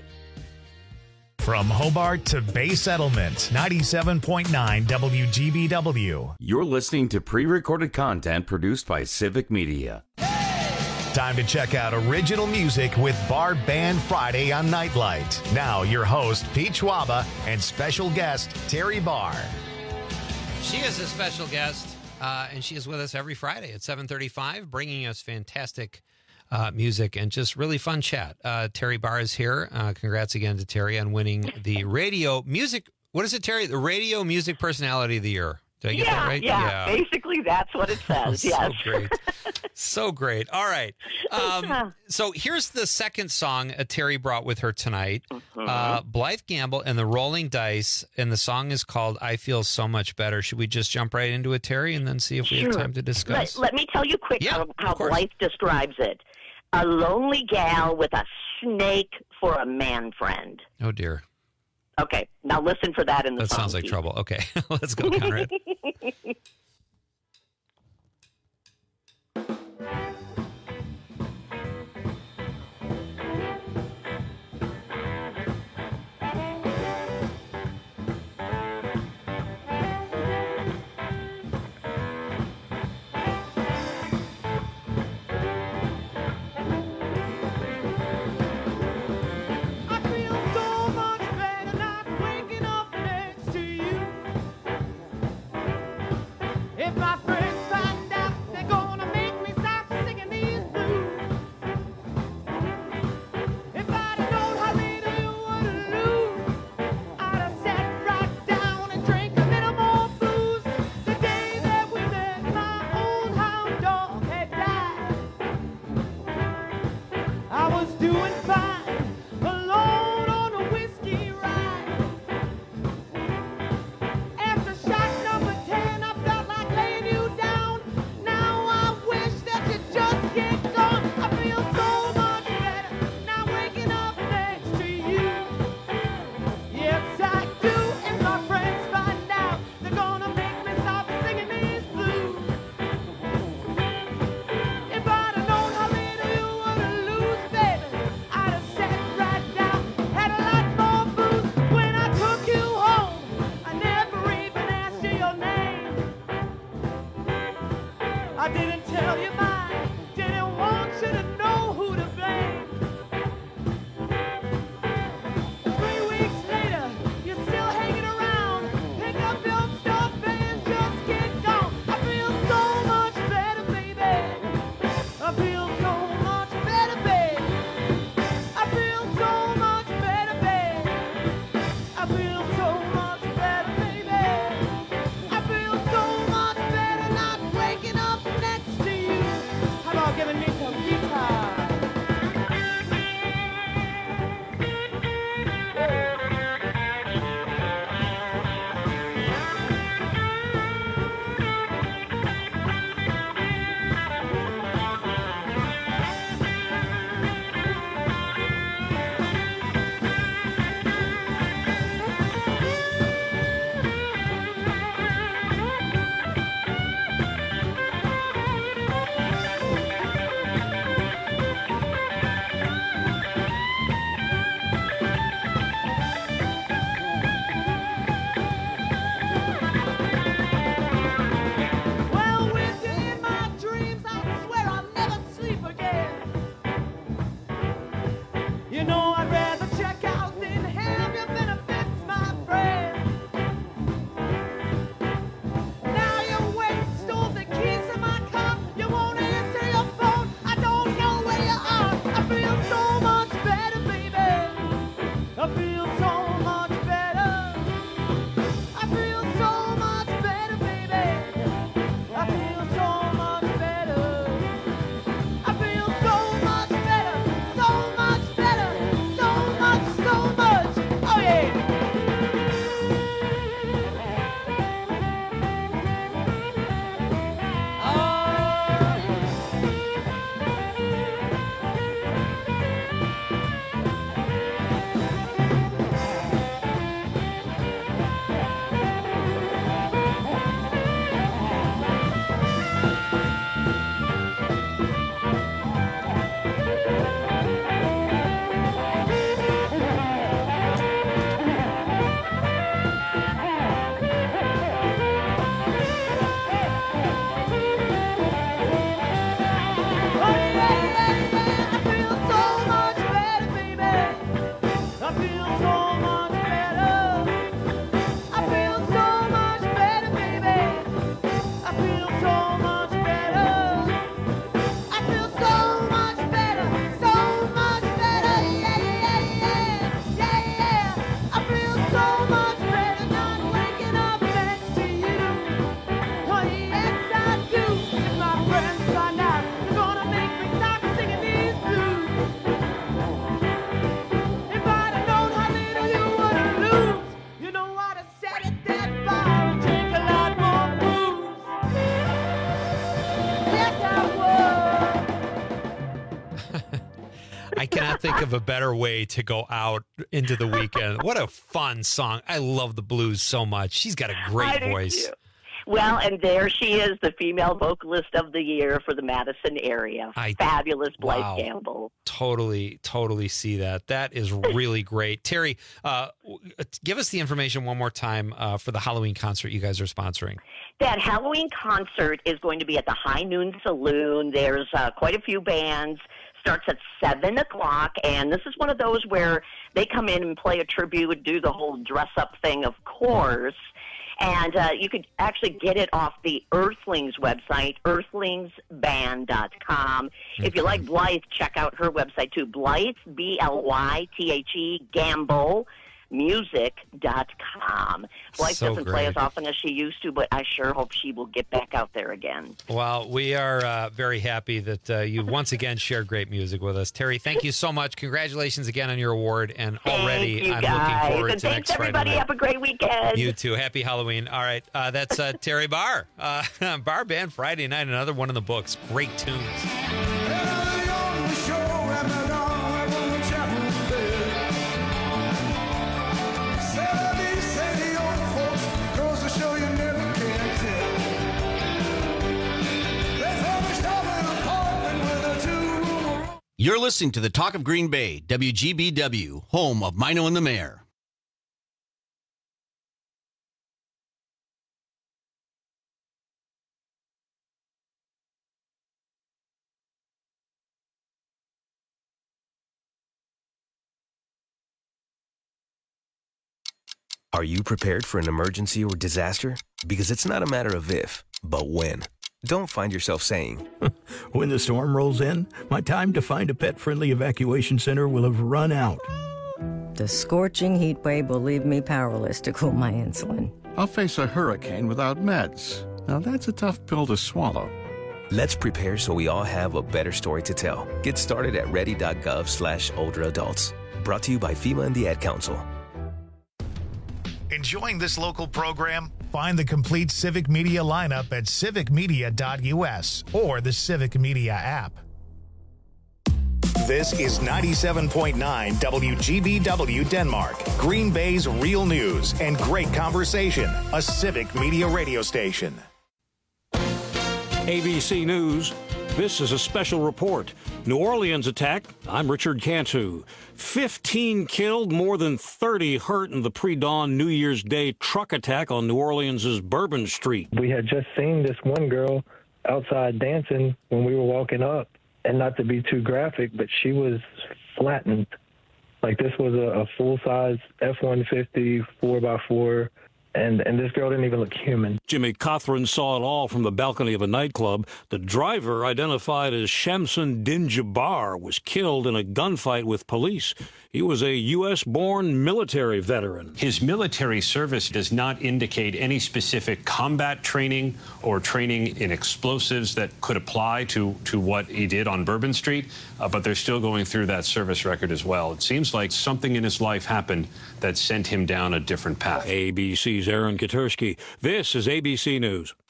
From Hobart to Bay Settlement, ninety-seven point nine W G B W. You're listening to pre-recorded content produced by Civic Media. Time to check out original music with Bar Band Friday on Nightlight. Now, your host, Pete Schwaba, and special guest, Terry Barr. She is a special guest, uh, and she is with us every Friday at seven thirty-five, bringing us fantastic Uh, music and just really fun chat. Uh, Terry Barr is here. Uh, congrats again to Terry on winning the radio music. What is it, Terry? The Radio Music Personality of the Year. Did I get yeah, that right? Yeah, yeah, basically that's what it says. Oh, yes. So great. So great. All right. Um, so here's the second song uh, Terry brought with her tonight. Mm-hmm. Uh, Blythe Gamble and the Rolling Dice, and the song is called I Feel So Much Better. Should we just jump right into it, Terry, and then see if we sure. have time to discuss? Let, let me tell you quick yeah, how, how Blythe describes it. A lonely gal with a snake for a man friend. Oh, dear. Okay, now listen for that in the that song. That sounds like Pete. trouble. Okay, let's go, Conrad. I cannot think of a better way to go out into the weekend. What a fun song. I love the blues so much. She's got a great voice. Well, and there she is, the female vocalist of the year for the Madison area. I, Fabulous Blythe wow. Gamble. Totally, totally see that. That is really great. Terry, uh, give us the information one more time uh, for the Halloween concert you guys are sponsoring. That Halloween concert is going to be at the High Noon Saloon. There's uh, quite a few bands. Starts at seven o'clock, and this is one of those where they come in and play a tribute, do the whole dress-up thing, of course. And uh, you could actually get it off the Earthlings website, earthlings band dot com. Okay. If you like Blythe, check out her website, too. Blythe, B L Y T H E, Gamble, music dot com. Blythe So doesn't great. play as often as she used to, but I sure hope she will get back out there again. Well, we are uh, very happy that uh, you've once again shared great music with us. Terry, thank you so much. Congratulations again on your award. And already Thank you, I'm guys. looking forward and to thanks, next Friday everybody. night. Have a great weekend. You too. Happy Halloween. All right. Uh, that's uh, Terry Barr. Uh, Bar Band Friday night, another one in the books. Great tunes. You're listening to the Talk of Green Bay, W G B W, home of Mino and the Mayor. Are you prepared for an emergency or disaster? Because it's not a matter of if, but when. Don't find yourself saying, when the storm rolls in, my time to find a pet-friendly evacuation center will have run out. The scorching heat wave will leave me powerless to cool my insulin. I'll face a hurricane without meds. Now that's a tough pill to swallow. Let's prepare so we all have a better story to tell. Get started at ready.gov slash older adults. Brought to you by FEMA and the Ad Council. Enjoying this local program? Find the complete Civic Media lineup at civic media dot U S or the Civic Media app. This is ninety-seven point nine W G B W Denmark, Green Bay's real news and great conversation, a Civic Media radio station. A B C News. This is a special report. New Orleans attack. I'm Richard Cantu. fifteen killed, more than thirty hurt in the pre-dawn New Year's Day truck attack on New Orleans' Bourbon Street. We had just seen this one girl outside dancing when we were walking up, and not to be too graphic, but she was flattened. Like this was a, a full-size F one fifty four by four, and, and this girl didn't even look human. Jimmy Cothran saw it all from the balcony of a nightclub. The driver, identified as Shamsun Din-Jabbar, was killed in a gunfight with police. He was a U S-born military veteran. His military service does not indicate any specific combat training or training in explosives that could apply to, to what he did on Bourbon Street, uh, but they're still going through that service record as well. It seems like something in his life happened that sent him down a different path. A B C's Aaron Katersky. This is A B C News.